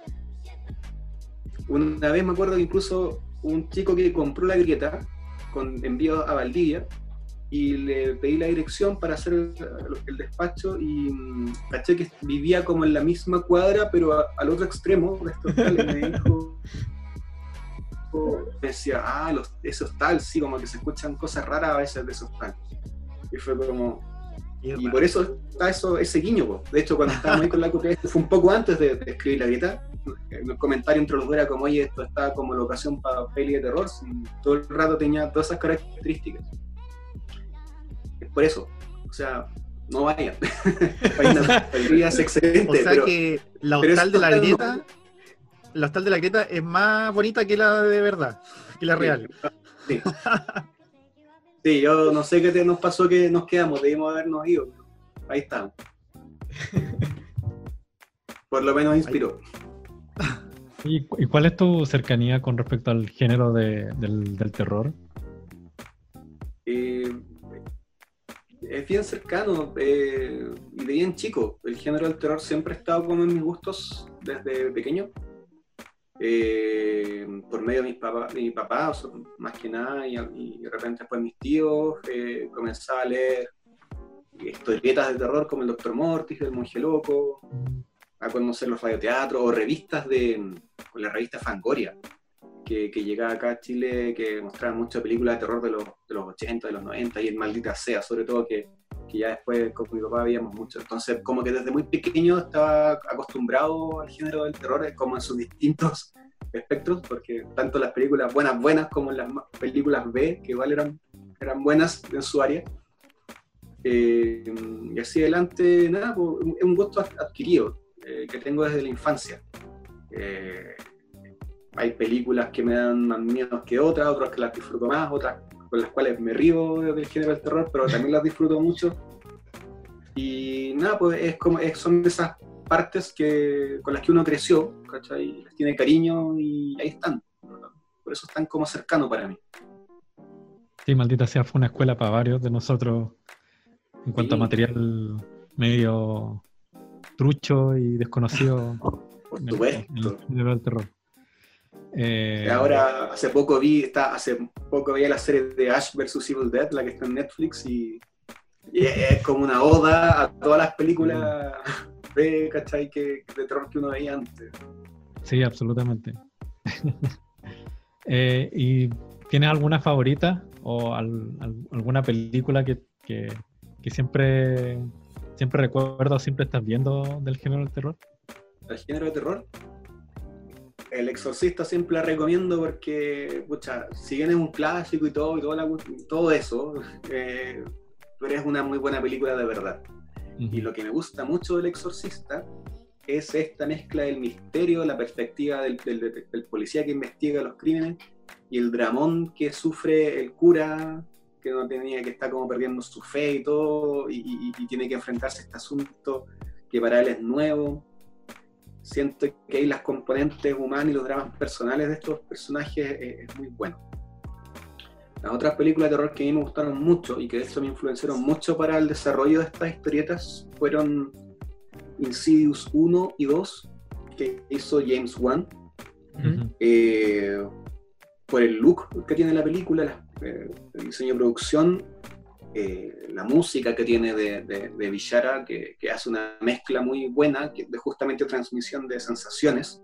Una vez me acuerdo que incluso un chico que compró la Grieta con envío a Valdivia y le pedí la dirección para hacer el, el despacho y mmm, caché que vivía como en la misma cuadra pero a, al otro extremo de este hostal. Y me dijo, me decía, ah, los, ese hostal, sí, como que se escuchan cosas raras a veces de ese hostal. Y fue como... Y por eso está eso, ese guiño, po. De hecho, cuando estábamos ahí con la copia, fue un poco antes de, de escribir la Grieta. El comentario entre los dos era como, oye, esto está como locación para peli de terror. Y todo el rato tenía todas esas características. por eso. O sea, no vayan. Vayan, es excelente. O sea pero, que la pero hostal de la no- grieta, la hostal de la grieta es más bonita que la de verdad, que la real. Sí. Sí, yo no sé qué te nos pasó que nos quedamos, debimos habernos ido. Ahí está. Por lo menos inspiró. ¿Y, cu- y cuál es tu cercanía con respecto al género de- del, del terror? Eh, es bien cercano eh, y de bien chico. El género del terror siempre ha estado como en mis gustos desde pequeño. Eh, por medio de mis papás, de mi papá, o sea, más que nada, y, y de repente después mis tíos, eh, comenzaba a leer historietas de terror como el Doctor Mortis, el Monje Loco, a conocer los radioteatros o revistas de, con la revista Fangoria, que, que llegaba acá a Chile, que mostraba muchas películas de terror de los, de los ochenta, de los noventa, y el Maldita Sea, sobre todo, que, que ya después con mi papá veíamos mucho. Entonces, como que desde muy pequeño estaba acostumbrado al género del terror, como en sus distintos espectros, porque tanto las películas buenas, buenas, como las películas B, que igual eran, eran buenas en su área. Eh, y así adelante, nada, pues, es un gusto adquirido, eh, que tengo desde la infancia. Eh, hay películas que me dan más miedo que otras, otras que las disfruto más, otras con las cuales me río del género del terror, pero también las disfruto mucho. Y nada, pues es como, es, son esas partes que, con las que uno creció, ¿cachai? Les tiene cariño y ahí están. Por eso están como cercanos para mí. Sí, Maldita Sea fue una escuela para varios de nosotros en cuanto Sí. a material medio trucho y desconocido Por en el, supuesto. en el género del terror. Eh, Ahora, hace poco vi, está, hace poco vi la serie de Ash versus Evil Dead, la que está en Netflix, y, y es como una oda a todas las películas de, ¿cachai? Que, de terror que uno veía antes. Sí, absolutamente. eh, ¿Y tienes alguna favorita o al- al- alguna película que, que, que siempre, siempre recuerdas o siempre estás viendo del género del terror? El género de terror, El Exorcista siempre la recomiendo porque, pucha, si bien es un clásico y todo, y todo, la- todo eso, eh, pero es una muy buena película de verdad. Y lo que me gusta mucho del Exorcista es esta mezcla del misterio, la perspectiva del, del, del policía que investiga los crímenes y el dramón que sufre el cura, que no tenía, que está como perdiendo su fe y todo, y, y, y tiene que enfrentarse a este asunto que para él es nuevo. Siento que ahí las componentes humanas y los dramas personales de estos personajes es, es muy bueno. Las otras películas de terror que a mí me gustaron mucho y que de hecho me influenciaron mucho para el desarrollo de estas historietas fueron Insidious uno y dos, que hizo James Wan, Uh-huh. eh, por el look que tiene la película, la, eh, el diseño de producción, eh, la música que tiene de, de, de Bishara, que, que hace una mezcla muy buena que, de justamente transmisión de sensaciones.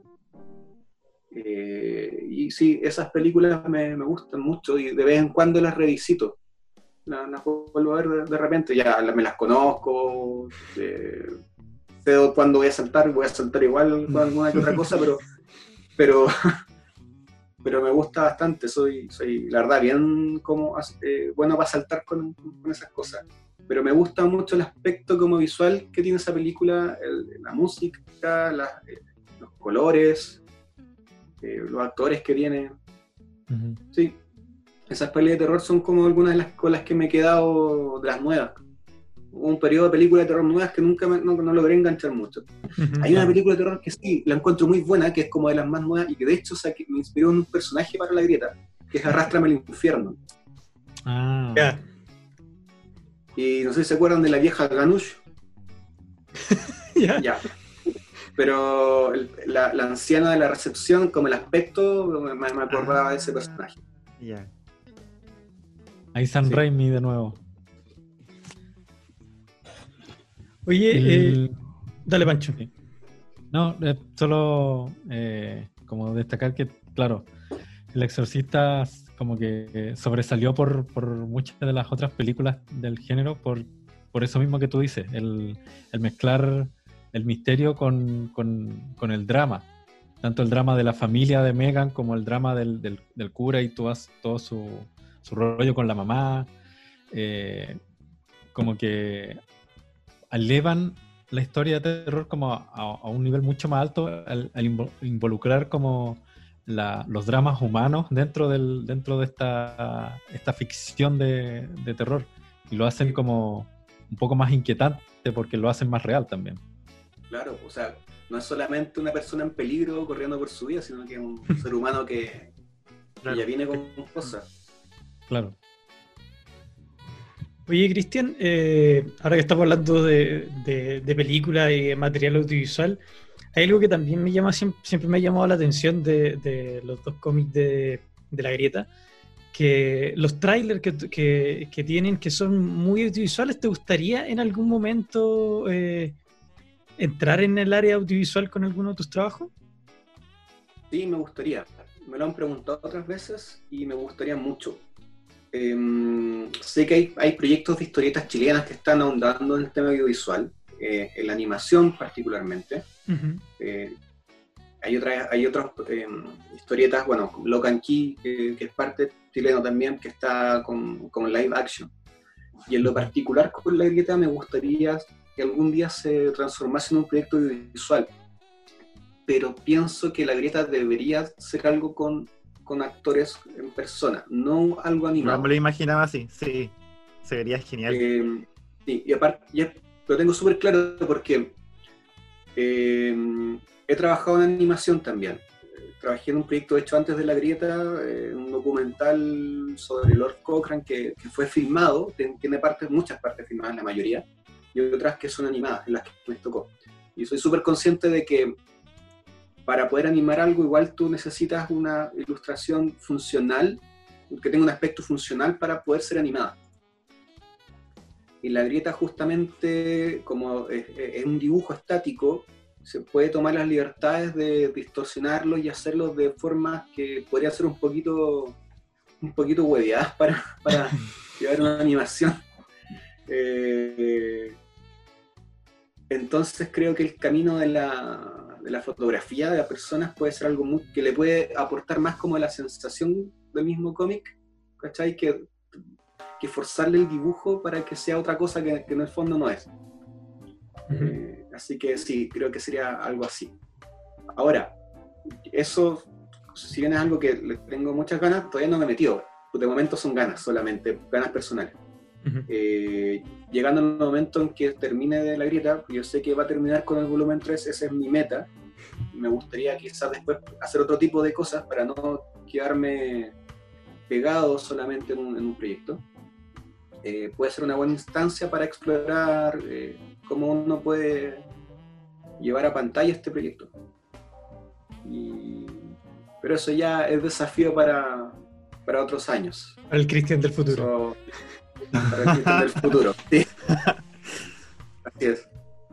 Eh, y sí, esas películas me, me gustan mucho y de vez en cuando las revisito. Las, las vuelvo a ver de, de repente, ya me las conozco, eh, sé cuándo voy a saltar, voy a saltar igual con alguna que otra cosa, pero, pero, pero me gusta bastante, soy, soy la verdad bien como, eh, bueno para saltar con, con esas cosas. Pero me gusta mucho el aspecto como visual que tiene esa película, el, la música, la, eh, los colores, eh, los actores que tiene. Uh-huh. Sí, esas películas de terror son como algunas de las con las que me he quedado de las nuevas. Hubo un periodo de películas de terror nuevas que nunca me, no, no logré enganchar mucho. Uh-huh. Hay una película de terror que sí, la encuentro muy buena, que es como de las más nuevas y que de hecho, o sea, que me inspiró en un personaje para la grieta, que es Arrástrame al infierno. Ah, Ya. Y no sé si se acuerdan de la vieja Ganush. Ya. Ya. Pero el- la, la anciana de la recepción, como el aspecto, me, me acordaba de ese personaje. Ya. ahí San Sí. Raimi de nuevo. Oye, El- eh, dale, Pancho. No, eh, solo eh, como destacar que, claro, El Exorcista como que sobresalió por, por muchas de las otras películas del género, por, por eso mismo que tú dices, el, el mezclar el misterio con, con, con el drama. Tanto el drama de la familia de Megan como el drama del, del, del cura y todo, todo su, su rollo con la mamá. Eh, como que elevan la historia de terror como a, a un nivel mucho más alto al, al involucrar como la, los dramas humanos dentro del dentro de esta, esta ficción de, de terror, y lo hacen como un poco más inquietante porque lo hacen más real también. Claro, o sea, no es solamente una persona en peligro corriendo por su vida, sino que es un ser humano que, Claro. que ya viene con cosas. Claro. Oye, Cristian, eh, ahora que estamos hablando de, de, de películas y de material audiovisual, hay algo que también me llama, siempre, siempre me ha llamado la atención de, de los dos cómics de, de La Grieta, que los trailers que, que, que tienen, que son muy audiovisuales. ¿Te gustaría en algún momento eh, entrar en el área audiovisual con alguno de tus trabajos? Sí, me gustaría. Me lo han preguntado otras veces y me gustaría mucho. Eh, sé que hay, hay proyectos de historietas chilenas que están ahondando en el tema audiovisual, eh, en la animación particularmente. Uh-huh. Eh, hay otras hay otras eh, historietas, bueno, Lock and Key, eh, que es parte chileno también, que está con, con live action. Y en lo particular con La Grieta me gustaría que algún día se transformase en un proyecto audiovisual. Pero pienso que La Grieta debería ser algo con, con actores en persona, no algo animado. No me lo imaginaba así, sí. Se vería genial. Eh, sí, y aparte, ya lo tengo súper claro porque eh, he trabajado en animación también. Eh, trabajé en un proyecto hecho antes de La Grieta, eh, un documental sobre Lord Cochrane que, que fue filmado, tiene partes, muchas partes filmadas, la mayoría, y otras que son animadas, en las que me tocó. Y soy súper consciente de que para poder animar algo, igual tú necesitas una ilustración funcional, que tenga un aspecto funcional para poder ser animada. Y La Grieta, justamente, como es, es un dibujo estático, se puede tomar las libertades de distorsionarlo y hacerlo de formas que podrían ser un poquito un poquito hueveadas para, para llevar una animación. Eh, entonces creo que el camino de la, de la fotografía de las personas puede ser algo muy, que le puede aportar más como la sensación del mismo cómic, ¿cachai? Que, que forzarle el dibujo para que sea otra cosa que, que en el fondo no es. Uh-huh. Eh, así que sí, creo que sería algo así. Ahora, eso, si bien es algo que le tengo muchas ganas, todavía no me he metido. De momento son ganas solamente, ganas personales. Uh-huh. Eh, llegando al momento en que termine de La Grieta, yo sé que va a terminar con el volumen tres, esa es mi meta. Me gustaría quizás después hacer otro tipo de cosas para no quedarme pegado solamente en un, en un proyecto. Eh, puede ser una buena instancia para explorar eh, cómo uno puede llevar a pantalla este proyecto. Y... pero eso ya es desafío para, para otros años. Para el Cristian del futuro. So, para el Cristian del futuro, sí. Así es.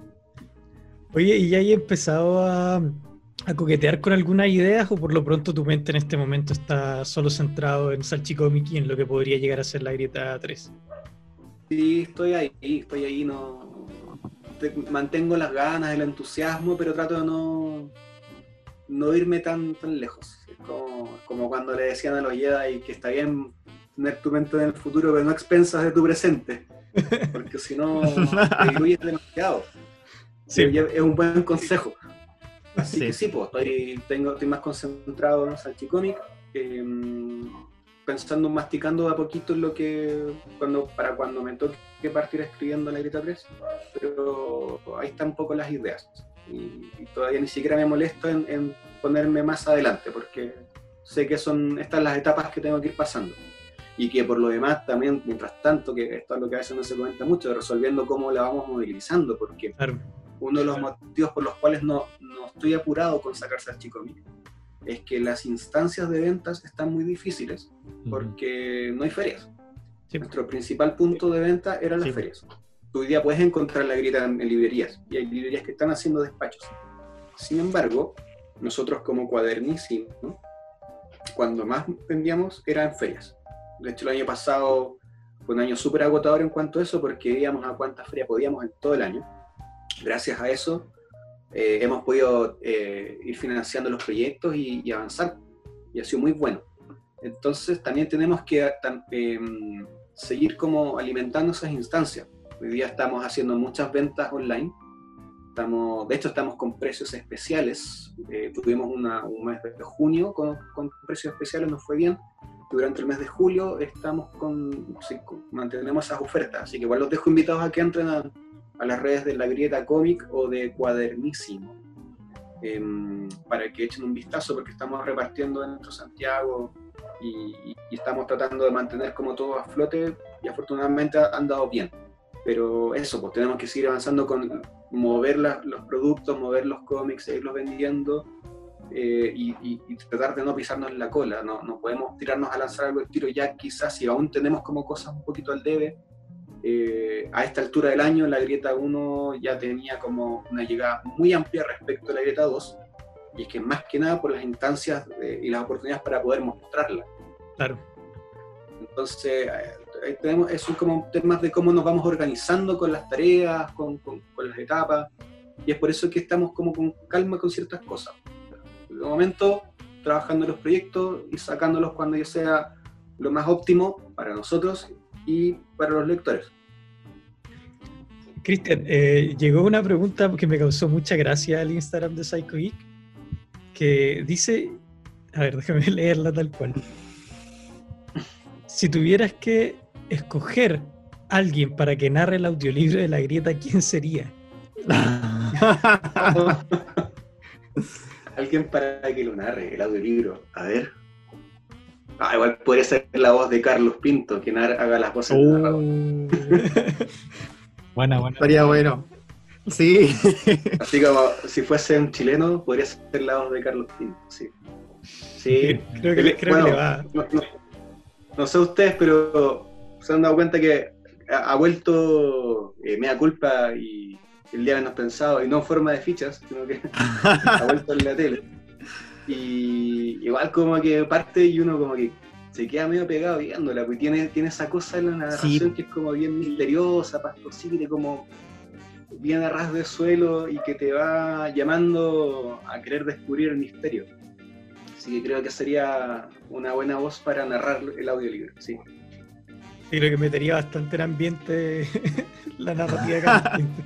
Oye, ¿y ya hay empezado a, a coquetear con algunas ideas, o por lo pronto tu mente en este momento está solo centrado en Salchicomic y en lo que podría llegar a ser La Grieta tres? Sí, estoy ahí, estoy ahí, no te, mantengo las ganas, el entusiasmo, pero trato de no, no irme tan, tan lejos. Es como, como cuando le decían a los Jedi que está bien tener tu mente en el futuro, pero no a expensas de tu presente, porque si no te diluyes demasiado. Sí. Es un buen consejo. Así sí. que sí, pues estoy, tengo, estoy más concentrado en Salchicomic, eh, pensando, masticando de a poquito lo que, cuando, para cuando me toque partir escribiendo La Grieta tres, pero ahí están un poco las ideas. Y, y todavía ni siquiera me molesto en, en ponerme más adelante, porque sé que son estas las etapas que tengo que ir pasando. Y que por lo demás también, mientras tanto, que esto es lo que a veces no se comenta mucho, resolviendo cómo la vamos movilizando, porque claro. Uno de los motivos por los cuales no, no estoy apurado con sacar Salchicomic es que las instancias de ventas están muy difíciles, porque no hay ferias. Sí. Nuestro principal punto de venta eran las sí. ferias. Tú hoy día puedes encontrar La Grieta en, en librerías, y hay librerías que están haciendo despachos. Sin embargo, nosotros como Cuadernísimo, ¿no? Cuando más vendíamos era en ferias. De hecho, el año pasado fue un año súper agotador en cuanto a eso, porque íbamos a cuántas ferias podíamos en todo el año. Gracias a eso eh, hemos podido eh, ir financiando los proyectos y, y avanzar, y ha sido muy bueno. Entonces también tenemos que eh, seguir como alimentando esas instancias. Hoy día estamos haciendo muchas ventas online. Estamos, de hecho, estamos con precios especiales. Eh, tuvimos una, un mes de junio con, con precios especiales, nos fue bien. Durante el mes de julio estamos con, sí, con mantenemos esas ofertas. Así que igual los dejo invitados a que entren a, a las redes de La Grieta Cómic o de Cuadernísimo, eh, para que echen un vistazo, porque estamos repartiendo dentro de Santiago y, y, y estamos tratando de mantener como todo a flote, y afortunadamente han dado bien. Pero eso, pues tenemos que seguir avanzando con mover la, los productos, mover los cómics, seguirlos vendiendo, eh, y, y, y tratar de no pisarnos la cola. No, no podemos tirarnos a lanzar algo del tiro ya, quizás si aún tenemos como cosas un poquito al debe. Eh, a esta altura del año La Grieta uno ya tenía como una llegada muy amplia respecto a La Grieta dos, y es que más que nada por las instancias de, y las oportunidades para poder mostrarla. Claro. Entonces, ahí tenemos, esos como temas de cómo nos vamos organizando con las tareas, con, con, con las etapas, y es por eso que estamos como con calma con ciertas cosas. De momento, trabajando en los proyectos y sacándolos cuando ya sea lo más óptimo para nosotros y para los lectores. Cristian, eh, llegó una pregunta que me causó mucha gracia al Instagram de Psycho Geek, que dice, a ver, déjame leerla tal cual. Si tuvieras que escoger a alguien para que narre el audiolibro de La Grieta, ¿quién sería? Alguien para que lo narre, el audiolibro. A ver. Ah, igual podría ser la voz de Carlos Pinto, quien haga las voces. Uh. Buena, buena. Estaría bueno. Sí. Así como si fuese un chileno, podría ser la voz de Carlos Pinto. Sí. Sí. Creo que, creo bueno, que le va. No, no, no sé ustedes, pero se han dado cuenta que ha, ha vuelto eh, Mea Culpa y El Día Menos Pensado, y no en forma de fichas, sino que ha vuelto en la tele. Y igual como que parte y uno como que se queda medio pegado viéndola, porque tiene, tiene esa cosa en la narración, sí, que es como bien misteriosa, pastosita, como bien a ras de suelo, y que te va llamando a querer descubrir el misterio. Así que creo que sería una buena voz para narrar el audiolibro, sí. Sí, creo que metería bastante en ambiente la narrativa de Carlos Pinto.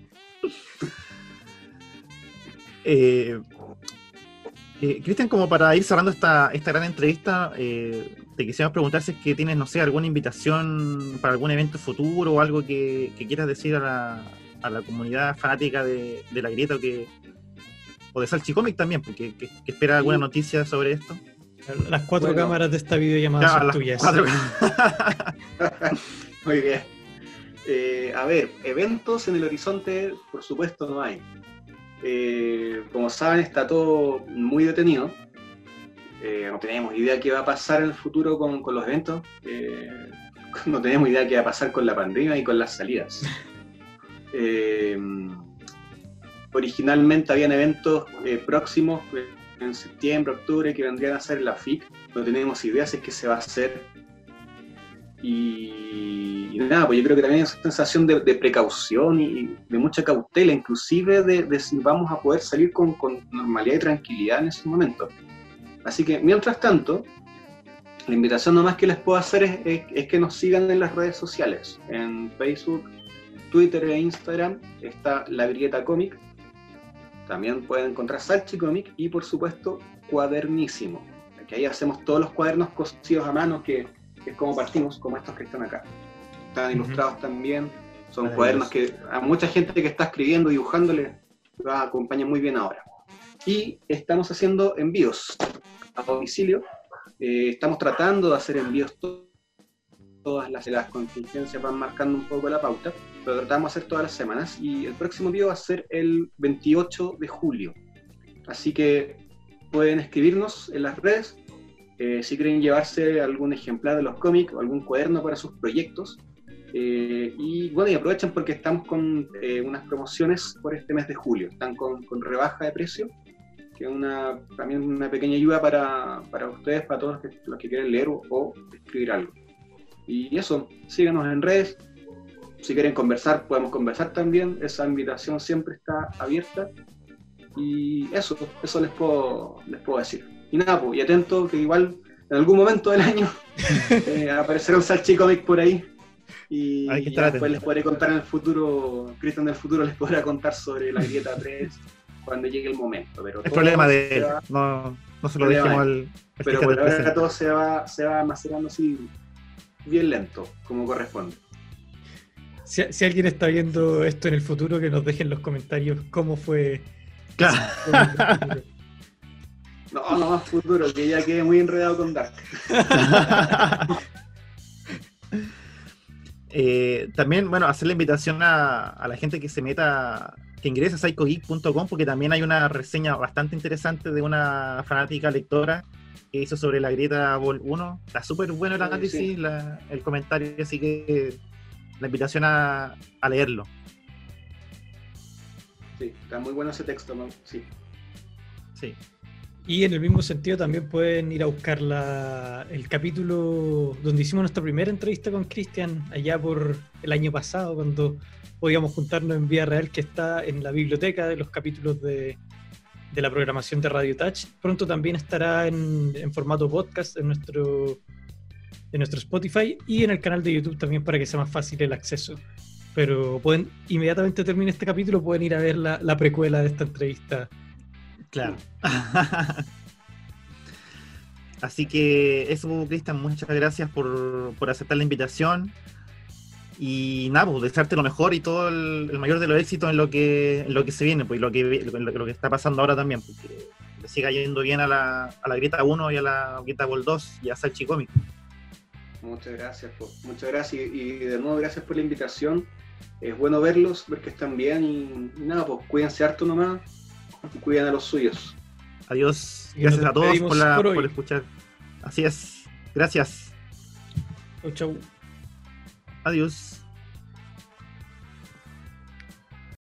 eh... Eh, Cristian, como para ir cerrando esta, esta gran entrevista, eh, te quisiéramos preguntar si es que tienes, no sé, alguna invitación para algún evento futuro o algo que, que quieras decir a la, a la comunidad fanática de, de La Grieta, o, que, o de Salchicomic también, porque que, que espera alguna noticia sobre esto. Las cuatro bueno, cámaras de esta videollamada ya, son las tuyas. Cuatro... Muy bien. Eh, a ver, eventos en el horizonte, por supuesto, no hay. Eh, como saben, está todo muy detenido. Eh, no tenemos idea qué va a pasar en el futuro con, con los eventos. Eh, no tenemos idea qué va a pasar con la pandemia y con las salidas. Eh, originalmente habían eventos eh, próximos en septiembre, octubre, que vendrían a ser la F I C. No tenemos idea si es que se va a hacer. Y, y nada, pues yo creo que también es una sensación de, de precaución y de mucha cautela, inclusive de, de si vamos a poder salir con, con normalidad y tranquilidad en ese momento. Así que, mientras tanto, la invitación nomás que les puedo hacer es, es, es que nos sigan en las redes sociales. En Facebook, Twitter e Instagram está La Grieta Cómic. También pueden encontrar Salchicomic y, por supuesto, Cuadernísimo. Que ahí hacemos todos los cuadernos cosidos a mano, que que es como partimos, como estos que están acá. Están uh-huh. ilustrados también, son Ay, cuadernos Dios. Que a mucha gente que está escribiendo, dibujándole, los acompañan muy bien ahora. Y estamos haciendo envíos a domicilio, eh, estamos tratando de hacer envíos to- todas las, las contingencias van marcando un poco la pauta, pero tratamos de hacer todas las semanas, y el próximo envío va a ser el veintiocho de julio. Así que pueden escribirnos en las redes, Eh, si quieren llevarse algún ejemplar de los cómics o algún cuaderno para sus proyectos. Eh, y bueno, y aprovechen porque estamos con eh, unas promociones por este mes de julio. Están con, con rebaja de precio, que es una, también una pequeña ayuda para, para ustedes, para todos los que, los que quieren leer o, o escribir algo. Y eso, síganos en redes. Si quieren conversar, podemos conversar también. Esa invitación siempre está abierta. Y eso, eso les puedo, les puedo decir. Y nada, pues, y atento que igual en algún momento del año eh, aparecerá un Salchicomic por ahí, Y Hay que estar ya después atento. les podré contar en el futuro, Cristian del futuro les podrá contar sobre la grieta tres cuando llegue el momento. Pero Es todo problema de se él. va- No, no se lo Problema dejemos de al, al Pero Cristian por del ahora presente. todo se va, se va macerando así bien lento, como corresponde. Si, si alguien está viendo esto en el futuro, que nos deje en los comentarios cómo fue. Claro. No, no más futuro, que ya quedé muy enredado con Dark. Eh, también, bueno, hacer la invitación a, a la gente que se meta, que ingrese a psycho geek punto com, porque también hay una reseña bastante interesante de una fanática lectora que hizo sobre la grieta Vol uno. Está súper bueno el Sí, análisis, sí. la- el comentario, así que la invitación a, a leerlo. Sí, está muy bueno ese texto, ¿no? Sí. Sí. Y en el mismo sentido también pueden ir a buscar la, el capítulo donde hicimos nuestra primera entrevista con Cristian allá por el año pasado, cuando podíamos juntarnos en vía real, que está en la biblioteca de los capítulos de, de la programación de Radio Touch. Pronto también estará en, en formato podcast en nuestro, en nuestro Spotify y en el canal de YouTube también, para que sea más fácil el acceso. Pero pueden, inmediatamente termine este capítulo, pueden ir a ver la, la precuela de esta entrevista. Claro. Así que eso, Cristian, muchas gracias por, por aceptar la invitación. Y nada, pues desearte lo mejor y todo el, el mayor de los éxitos en lo que, en lo que se viene, pues y lo que, lo, lo que está pasando ahora también, porque le siga yendo bien a la, a la Grieta uno y a la Grieta Vol dos y a Salchi Comic. Muchas gracias, po. Muchas gracias y, y de nuevo gracias por la invitación. Es bueno verlos, ver que están bien y, y nada, pues cuídense harto nomás y cuiden a los suyos. Adiós, Y gracias nos a todos despedimos por, la, por hoy. por escuchar. Así es, gracias, Chau, chau. adiós.